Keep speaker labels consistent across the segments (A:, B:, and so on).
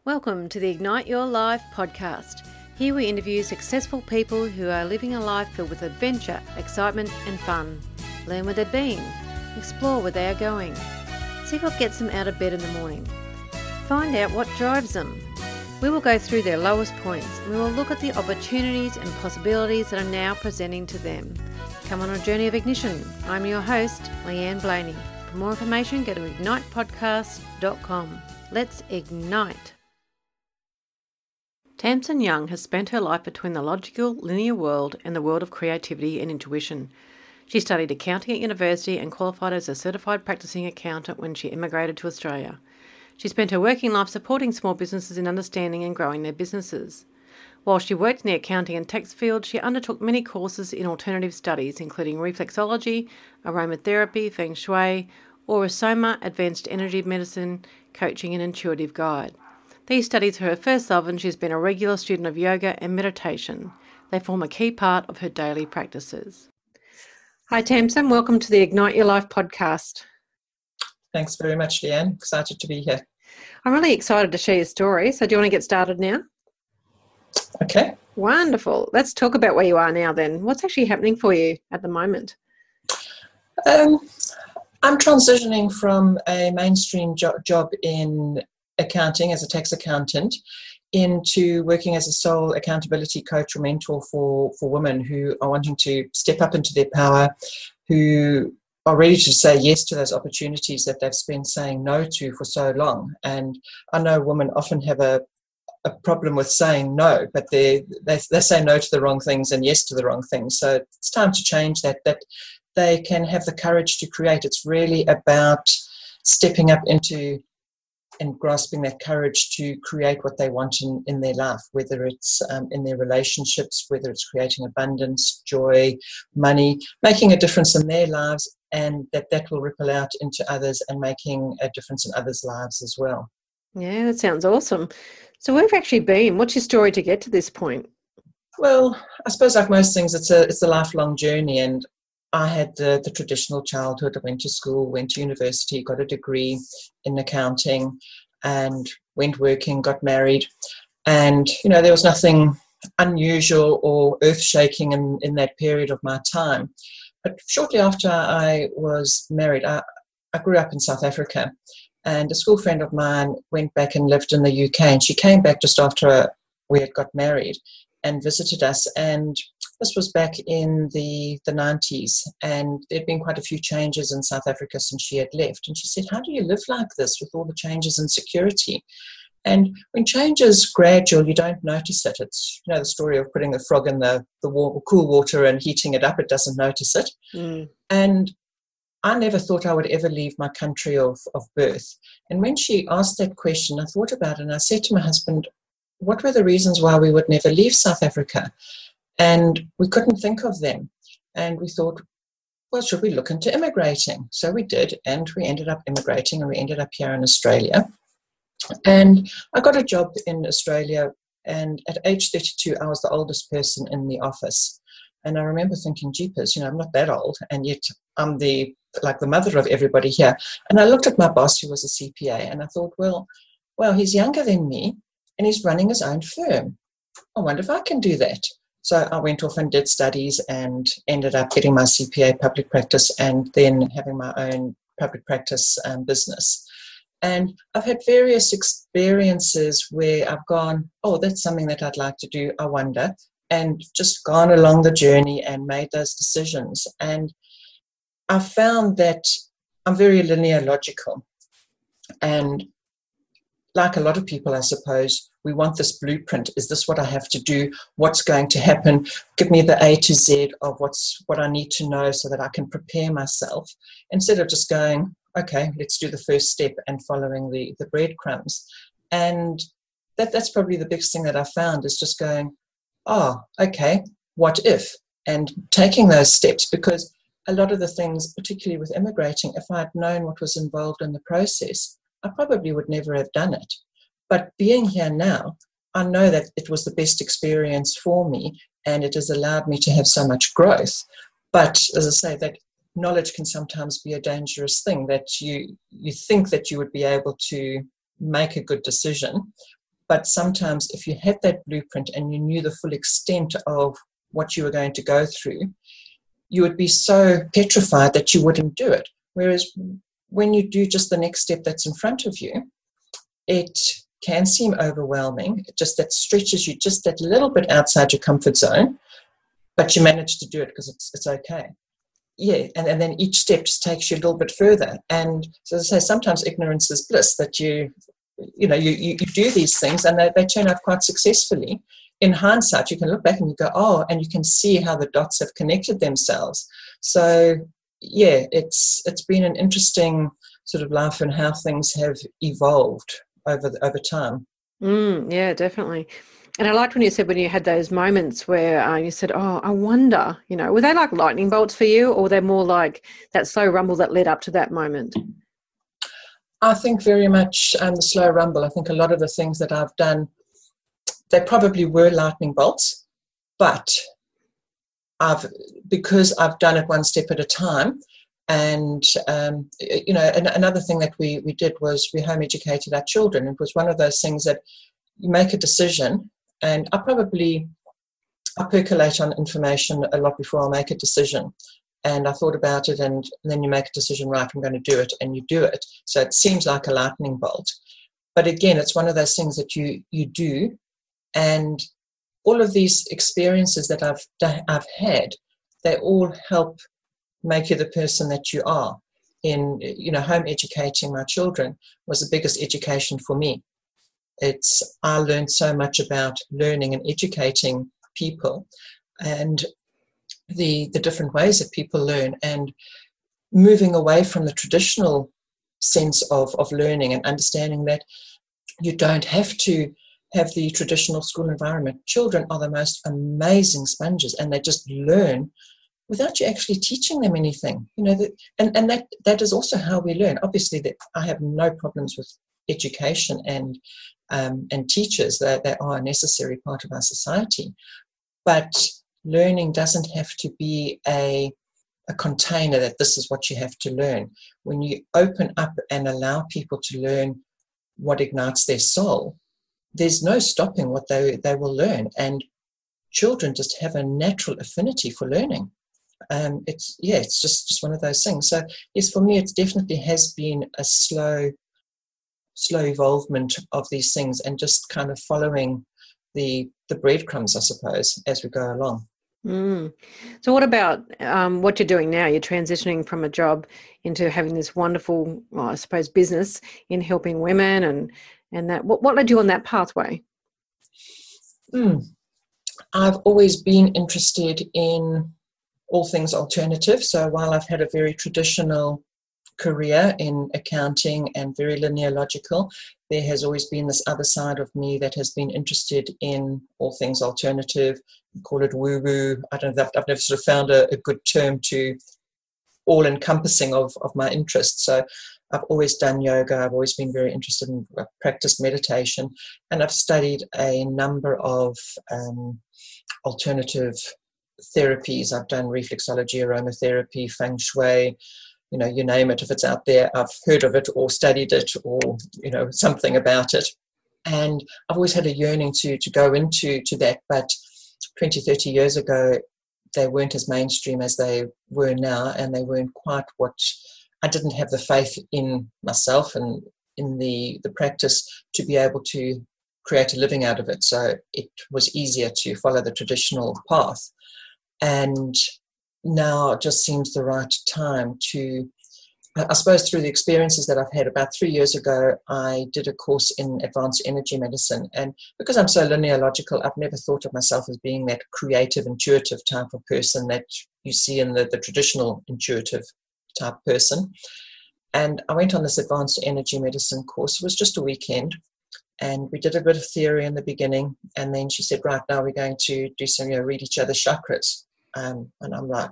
A: Welcome to the Ignite Your Life podcast. Here we interview successful people who are living a life filled with adventure, excitement and fun. Learn where they've been, explore where they are going, see what gets them out of bed in the morning, find out what drives them. We will go through their lowest points and we will look at the opportunities and possibilities that are now presenting to them. Come on a journey of ignition. I'm your host, Leanne Blaney. For more information, go to ignitepodcast.com. Let's ignite. Tamsin Young has spent her life between the logical, linear world and the world of creativity and intuition. She studied accounting at university and qualified as a certified practicing accountant when she immigrated to Australia. She spent her working life supporting small businesses in understanding and growing their businesses. While she worked in the accounting and tax field, she undertook many courses in alternative studies, including reflexology, aromatherapy, feng shui, Aurosoma, advanced energy medicine, coaching and intuitive guide. These studies are her first love and she's been a regular student of yoga and meditation. They form a key part of her daily practices. Hi Tamsin, welcome to the Ignite Your Life podcast.
B: Thanks very much, Leanne. Excited to be here.
A: I'm really excited to share your story. So do you want to get started now?
B: Okay.
A: Wonderful. Let's talk about where you are now then. What's actually happening for you at the moment?
B: I'm transitioning from a mainstream job in accounting as a tax accountant into working as a sole accountability coach or mentor for women who are wanting to step up into their power, who are ready to say yes to those opportunities that they've spent saying no to for so long. And I know women often have a problem with saying no, but they say no to the wrong things and yes to the wrong things. So it's time to change that they can have the courage to create. It's really about stepping up into and grasping that courage to create what they want in their life, whether it's in their relationships, whether it's creating abundance, joy, money, making a difference in their lives, and that will ripple out into others and making a difference in others' lives as well.
A: Yeah, that sounds awesome. So where have you actually been? What's your story to get to this point?
B: Well, I suppose like most things, it's a lifelong journey, and I had the traditional childhood. I went to school, went to university, got a degree in accounting, and went working, got married. And, there was nothing unusual or earth-shaking in that period of my time. But shortly after I was married, I grew up in South Africa. And a school friend of mine went back and lived in the UK. And she came back just after we had got married and visited us. And this was back in the 90s, and there'd been quite a few changes in South Africa since she had left. And she said, how do you live like this with all the changes in security? And when change is gradual, you don't notice it. It's, the story of putting the frog in the cool water and heating it up, it doesn't notice it. Mm. And I never thought I would ever leave my country of birth. And when she asked that question, I thought about it, and I said to my husband, what were the reasons why we would never leave South Africa? And we couldn't think of them. And we thought, well, should we look into immigrating? So we did, and we ended up immigrating, and we ended up here in Australia. And I got a job in Australia, and at age 32, I was the oldest person in the office. And I remember thinking, jeepers, I'm not that old, and yet I'm the mother of everybody here. And I looked at my boss, who was a CPA, and I thought, well, he's younger than me, and he's running his own firm. I wonder if I can do that. So I went off and did studies and ended up getting my CPA public practice and then having my own public practice business. And I've had various experiences where I've gone, oh, that's something that I'd like to do, I wonder, and just gone along the journey and made those decisions. And I found that I'm very linear logical. And like a lot of people, I suppose, we want this blueprint. Is this what I have to do? What's going to happen? Give me the A to Z of what I need to know so that I can prepare myself, instead of just going, okay, let's do the first step and following the breadcrumbs. And that's probably the biggest thing that I found, is just going, oh, okay, what if? And taking those steps, because a lot of the things, particularly with immigrating, if I had known what was involved in the process, I probably would never have done it. But being here now, I know that it was the best experience for me, and it has allowed me to have so much growth. But as I say, that knowledge can sometimes be a dangerous thing, that you think that you would be able to make a good decision, But sometimes if you had that blueprint and you knew the full extent of what you were going to go through, you would be so petrified that you wouldn't do it. Whereas when you do just the next step that's in front of you, it can seem overwhelming. It just that stretches you just that little bit outside your comfort zone, but you manage to do it because it's okay. Yeah, and then each step just takes you a little bit further. And so as I say, sometimes ignorance is bliss, that you do these things and they turn out quite successfully. In hindsight, you can look back and you go, oh, and you can see how the dots have connected themselves. So, yeah, it's been an interesting sort of life and how things have evolved over time.
A: Yeah, definitely. And I liked when you said when you had those moments where you said, oh, I wonder, were they like lightning bolts for you, or were they more like that slow rumble that led up to that moment?
B: I think very much the slow rumble. I think a lot of the things that I've done, they probably were lightning bolts, but because I've done it one step at a time. And, another thing that we did was we home educated our children. It was one of those things that you make a decision, and I percolate on information a lot before I'll make a decision. And I thought about it, and then you make a decision, right, I'm going to do it, and you do it. So it seems like a lightning bolt. But again, it's one of those things that you do, and all of these experiences that I've had, they all help make you the person that you are. In home educating my children was the biggest education for me. I learned so much about learning and educating people, and the different ways that people learn, and moving away from the traditional sense of learning and understanding that you don't have to have the traditional school environment. Children are the most amazing sponges, and they just learn without you actually teaching them anything. And that is also how we learn. Obviously, that I have no problems with education and teachers. They are a necessary part of our society. But learning doesn't have to be a container that this is what you have to learn. When you open up and allow people to learn what ignites their soul, there's no stopping what they will learn. And children just have a natural affinity for learning. It's just one of those things. So yes, for me, it definitely has been a slow evolvement of these things, and just kind of following the breadcrumbs, I suppose, as we go along.
A: So what about what you're doing now? You're transitioning from a job into having this wonderful, I suppose, business in helping women, and that. What led you on that pathway?
B: I've always been interested in all things alternative. So while I've had a very traditional career in accounting and very linear logical, there has always been this other side of me that has been interested in all things alternative. We call it woo-woo. I don't know, I've never sort of found a good term to all-encompassing of my interests. So I've always done yoga. I've always been very interested in practiced meditation, and I've studied a number of alternative therapies. I've done reflexology, aromatherapy, feng shui, you name it. If it's out there, I've heard of it or studied it or, something about it. And I've always had a yearning to go into that. But 20, 30 years ago, they weren't as mainstream as they were now, and they weren't quite what I didn't have the faith in myself and in the practice to be able to create a living out of it. So it was easier to follow the traditional path. And now it just seems the right time to, I suppose, through the experiences that I've had. About 3 years ago, I did a course in advanced energy medicine. And because I'm so linear logical, I've never thought of myself as being that creative, intuitive type of person that you see in the traditional intuitive type person. And I went on this advanced energy medicine course. It was just a weekend. And we did a bit of theory in the beginning. And then she said, right, now we're going to do some, read each other's chakras. And I'm like,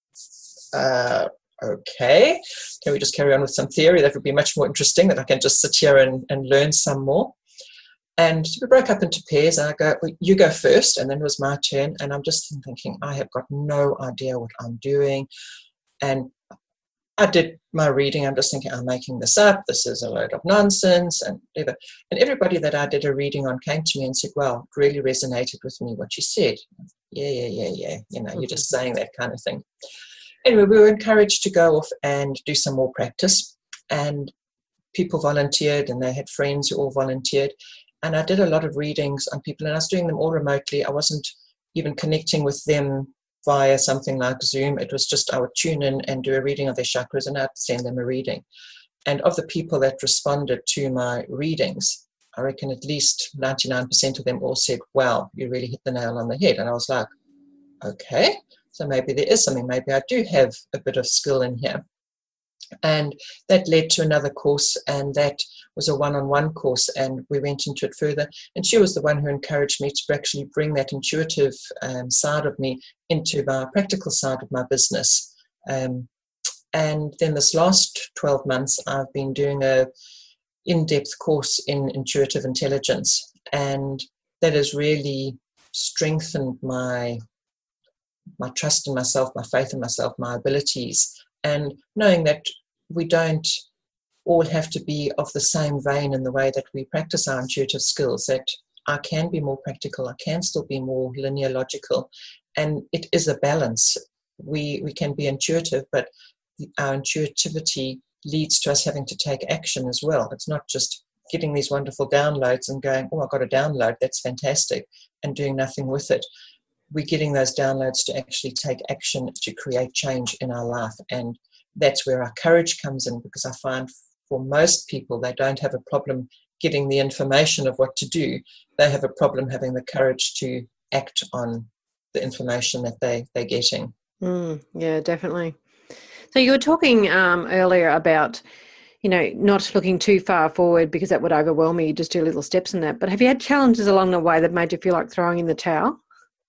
B: okay, can we just carry on with some theory? That would be much more interesting, that I can just sit here and learn some more. And we broke up into pairs. And I go, well, you go first. And then it was my turn. And I'm just thinking, I have got no idea what I'm doing. And I did my reading. I'm just thinking, I'm making this up. This is a load of nonsense. And whatever. And everybody that I did a reading on came to me and said, well, it really resonated with me, what you said. Yeah. You're just saying that kind of thing. Anyway, we were encouraged to go off and do some more practice. And people volunteered, and they had friends who all volunteered. And I did a lot of readings on people, and I was doing them all remotely. I wasn't even connecting with them via something like Zoom. It was just I would tune in and do a reading of their chakras, and I'd send them a reading. And of the people that responded to my readings, I reckon at least 99% of them all said, wow, you really hit the nail on the head. And I was like, okay, so maybe there is something. Maybe I do have a bit of skill in here. And that led to another course, and that was a one-on-one course, and we went into it further. And she was the one who encouraged me to actually bring that intuitive side of me into my practical side of my business. And then this last 12 months, I've been doing a in-depth course in intuitive intelligence, and that has really strengthened my trust in myself, my faith in myself, my abilities. And knowing that we don't all have to be of the same vein in the way that we practice our intuitive skills, that I can be more practical, I can still be more linear logical, and it is a balance. We can be intuitive, but our intuitivity leads to us having to take action as well. It's not just getting these wonderful downloads and going, oh, I've got a download, that's fantastic, and doing nothing with it. We're getting those downloads to actually take action to create change in our life. And that's where our courage comes in, because I find for most people, they don't have a problem getting the information of what to do. They have a problem having the courage to act on the information that they're getting.
A: Yeah, definitely. So you were talking earlier about, not looking too far forward because that would overwhelm you. You just do little steps in that. But have you had challenges along the way that made you feel like throwing in the towel?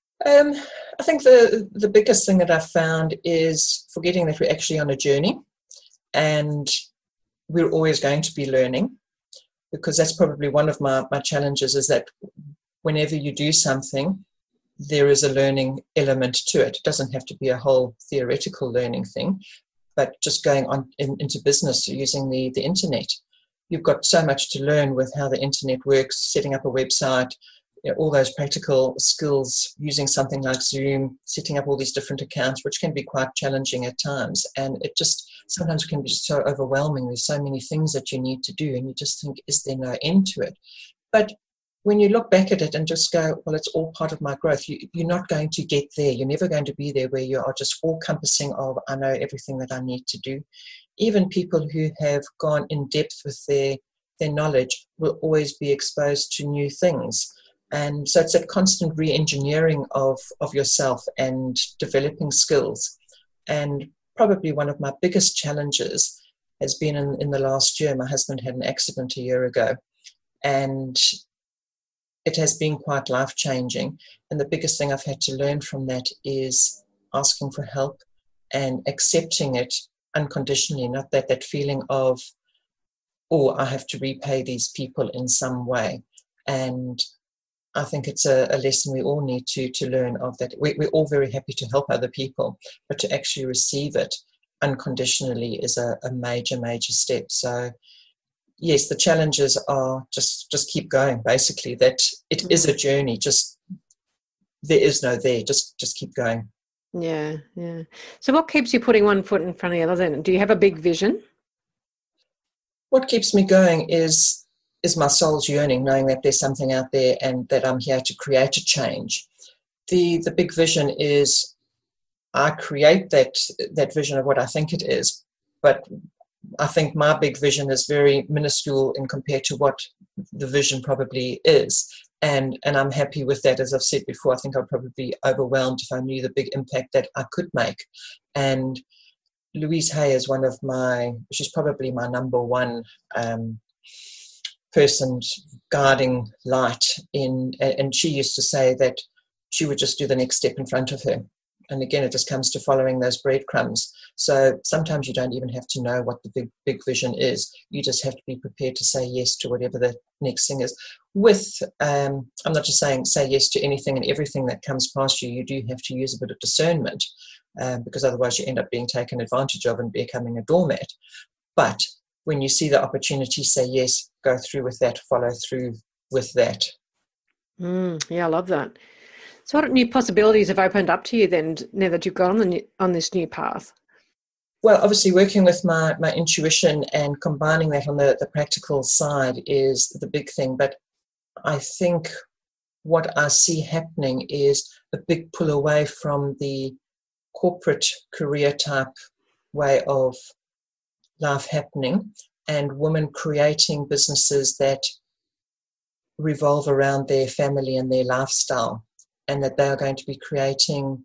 B: I think the biggest thing that I've found is forgetting that we're actually on a journey, and we're always going to be learning, because that's probably one of my challenges, is that whenever you do something, there is a learning element to it. It doesn't have to be a whole theoretical learning thing, but just going on into business using the internet. You've got so much to learn with how the internet works, setting up a website, all those practical skills, using something like Zoom, setting up all these different accounts, which can be quite challenging at times. And it just sometimes can be so overwhelming. There's so many things that you need to do, and you just think, is there no end to it? But when you look back at it and just go, well, it's all part of my growth, you're not going to get there. You're never going to be there where you are just all-encompassing of, I know everything that I need to do. Even people who have gone in depth with their knowledge will always be exposed to new things. And so it's a constant re-engineering of yourself and developing skills. And probably one of my biggest challenges has been in the last year. My husband had an accident a year ago, and it has been quite life-changing. And the biggest thing I've had to learn from that is asking for help and accepting it unconditionally, not that feeling of, oh, I have to repay these people in some way. And I think it's a lesson we all need to learn, of that. We're all very happy to help other people, but to actually receive it unconditionally is a major, major step. So yes, the challenges are just keep going, basically, that it is a journey. Just there is no there. Just keep going.
A: Yeah. So what keeps you putting one foot in front of the other then? Do you have a big vision?
B: What keeps me going is my soul's yearning, knowing that there's something out there and that I'm here to create a change. The big vision is I create that vision of what I think it is, but I think my big vision is very minuscule in compared to what the vision probably is. And I'm happy with that. As I've said before, I think I'd probably be overwhelmed if I knew the big impact that I could make. And Louise Hay is she's probably my number one person guarding light and she used to say that she would just do the next step in front of her. And again, it just comes to following those breadcrumbs. So sometimes you don't even have to know what the big vision is. You just have to be prepared to say yes to whatever the next thing is. I'm not just saying say yes to anything and everything that comes past you. You do have to use a bit of discernment. because otherwise you end up being taken advantage of and becoming a doormat. But when you see the opportunity, say yes, go through with that, follow through with that.
A: Yeah, I love that. So what new possibilities have opened up to you then, now that you've gone on this new path?
B: Well, obviously working with my intuition and combining that on the practical side is the big thing. But I think what I see happening is a big pull away from the corporate career type way of life happening, and women creating businesses that revolve around their family and their lifestyle, and that they are going to be creating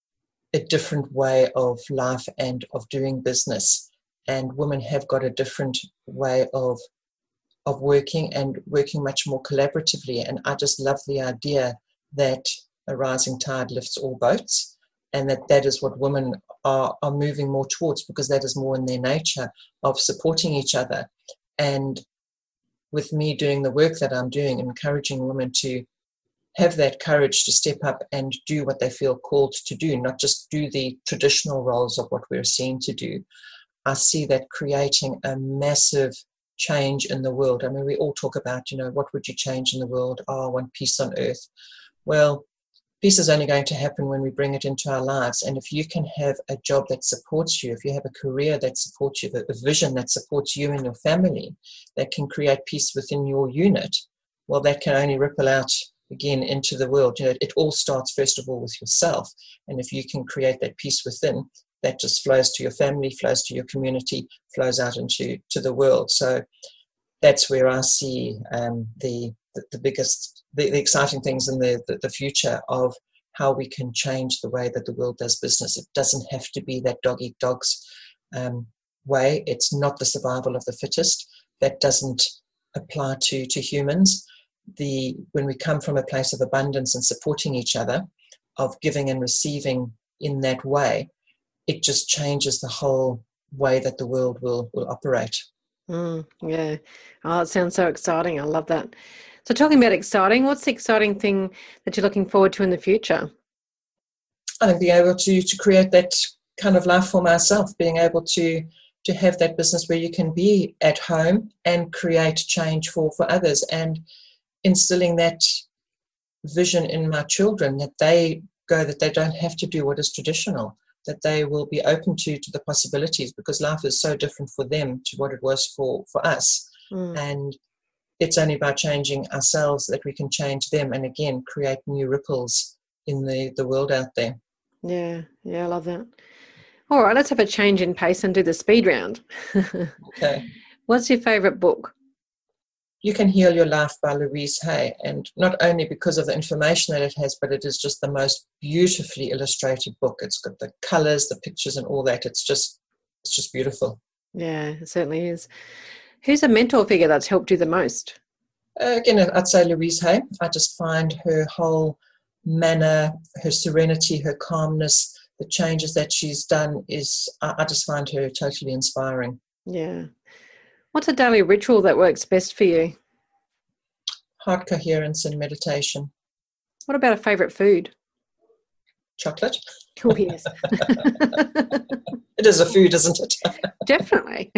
B: a different way of life and of doing business. And women have got a different way of working, and working much more collaboratively. And I just love the idea that a rising tide lifts all boats, and that is what women are moving more towards, because that is more in their nature of supporting each other. And with me doing the work that I'm doing, encouraging women to have that courage to step up and do what they feel called to do, not just do the traditional roles of what we're seen to do. I see that creating a massive change in the world. I mean, we all talk about, what would you change in the world? Oh, I want peace on earth. Well, peace is only going to happen when we bring it into our lives. And if you can have a job that supports you, if you have a career that supports you, a vision that supports you and your family, that can create peace within your unit, well, that can only ripple out again into the world. It all starts first of all with yourself. And if you can create that peace within, that just flows to your family, flows to your community, flows out into the world. So that's where I see the biggest, the exciting things in the future of how we can change the way that the world does business. It doesn't have to be that dog eat dogs way. It's not the survival of the fittest. That doesn't apply to humans. When we come from a place of abundance and supporting each other, of giving and receiving in that way, it just changes the whole way that the world will operate.
A: Yeah. Oh, it sounds so exciting. I love that. So talking about exciting, what's the exciting thing that you're looking forward to in the future?
B: I think being able to create that kind of life for myself, being able to have that business where you can be at home and create change for others, and instilling that vision in my children, that they don't have to do what is traditional, that they will be open to the possibilities, because life is so different for them to what it was for us. And it's only by changing ourselves that we can change them, and again create new ripples in the world out there.
A: Yeah, I love that. All right, let's have a change in pace and do the speed round.
B: Okay.
A: What's your favourite book?
B: You Can Heal Your Life by Louise Hay. And not only because of the information that it has, but it is just the most beautifully illustrated book. It's got the colours, the pictures and all that. It's just beautiful.
A: Yeah, it certainly is. Who's a mentor figure that's helped you the most?
B: Again, I'd say Louise Hay. I just find her whole manner, her serenity, her calmness, the changes that she's done I just find her totally inspiring.
A: Yeah. What's a daily ritual that works best for you?
B: Heart coherence and meditation.
A: What about a favourite food?
B: Chocolate.
A: Oh, yes.
B: It is a food, isn't it?
A: Definitely.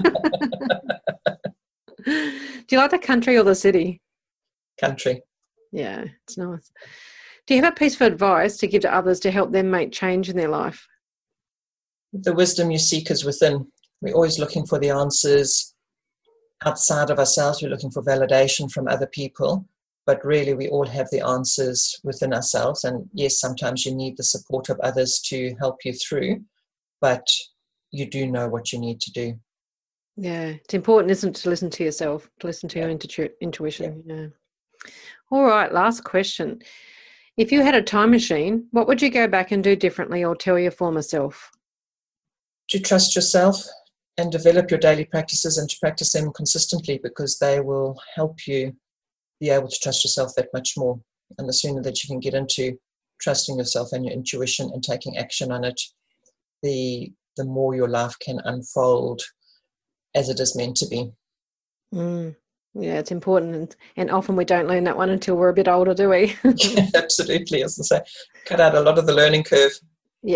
A: Do you like the country or the city?
B: Country.
A: Yeah, it's nice. Do you have a piece of advice to give to others to help them make change in their life?
B: The wisdom you seek is within. We're always looking for the answers outside of ourselves. We're looking for validation from other people, but really we all have the answers within ourselves. And yes, sometimes you need the support of others to help you through, but you do know what you need to do.
A: Yeah, it's important, isn't it, to listen to yourself, to listen to your intuition. Yeah. All right, last question. If you had a time machine, what would you go back and do differently or tell your former self?
B: To trust yourself and develop your daily practices, and to practice them consistently, because they will help you be able to trust yourself that much more. And the sooner that you can get into trusting yourself and your intuition and taking action on it, the more your life can unfold as it is meant to be.
A: Yeah, it's important, and often we don't learn that one until we're a bit older, do we?
B: Absolutely, as I say, cut out a lot of the learning curve.
A: Yes,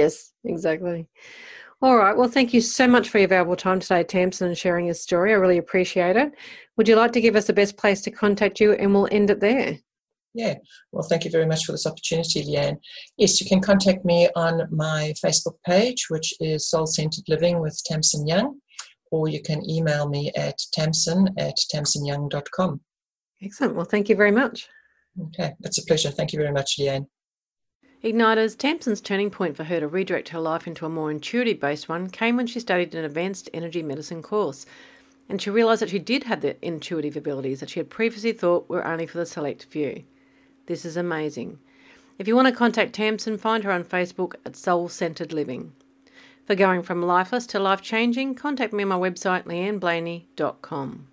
A: Exactly. All right. Well, thank you so much for your valuable time today, Tamsin, and sharing your story. I really appreciate it. Would you like to give us the best place to contact you, and we'll end it there?
B: Yeah, well, thank you very much for this opportunity, Leanne. Yes, you can contact me on my Facebook page, which is Soul Centered Living with Tamsin Young, or you can email me at tamsin@tamsinyoung.com.
A: Excellent. Well, thank you very much.
B: Okay, it's a pleasure. Thank you very much, Leanne.
A: Igniters, Tamsin's turning point for her to redirect her life into a more intuitive-based one came when she studied an advanced energy medicine course, and she realised that she did have the intuitive abilities that she had previously thought were only for the select few. This is amazing. If you want to contact Tamsin, find her on Facebook at Soul Centered Living. For going from lifeless to life-changing, contact me on my website leanneblaney.com.